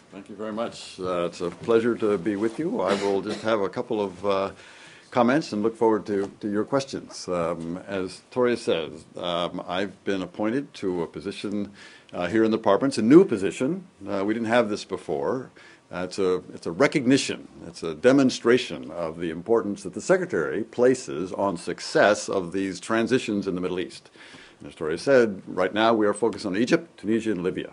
Thank you very much. It's a pleasure to be with you. I will just have a couple of comments and look forward to your questions. As Toria says, I've been appointed to a position here in the department. It's a new position. We didn't have this before. It's a recognition, it's a demonstration of the importance that the Secretary places on success of these transitions in the Middle East. And as Toria said, right now we are focused on Egypt, Tunisia, and Libya.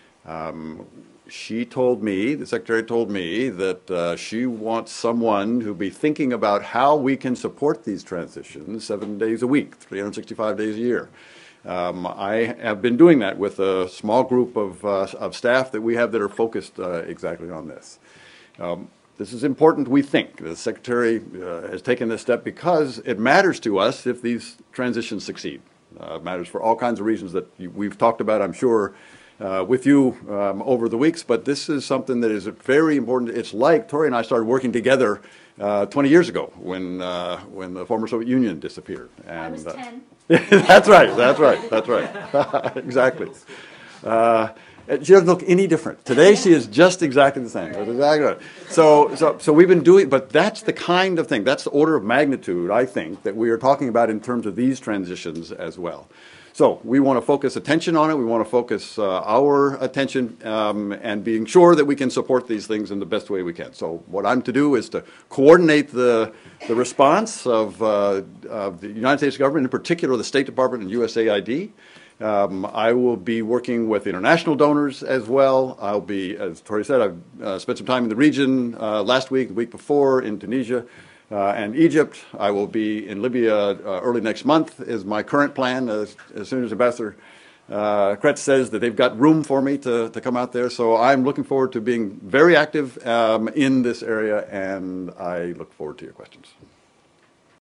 She told me, the Secretary told me, that she wants someone who'll be thinking about how we can support these transitions 7 days a week, 365 days a year. I have been doing that with a small group of staff that we have that are focused exactly on this. This is important, we think. The Secretary has taken this step because it matters to us if these transitions succeed. It matters for all kinds of reasons that we've talked about, I'm sure, with you over the weeks, but this is something that is very important. It's like Toria and I started working together 20 years ago when the former Soviet Union disappeared. And, I was 10. That's right. Exactly. She doesn't look any different. Today she is just exactly the same. That's exactly right. So we've been doing, but that's the kind of thing, that's the order of magnitude, I think, that we are talking about in terms of these transitions as well. So we want to focus attention on it. We want to focus our attention and being sure that we can support these things in the best way we can. So what I'm to do is to coordinate the response of the United States government, in particular the State Department and USAID. I will be working with international donors as well. I'll be, as Toria said, I've spent some time in the region last week, the week before in Tunisia. And Egypt. I will be in Libya early next month is my current plan as soon as Ambassador Kretz says that they've got room for me to come out there. So I'm looking forward to being very active in this area, and I look forward to your questions.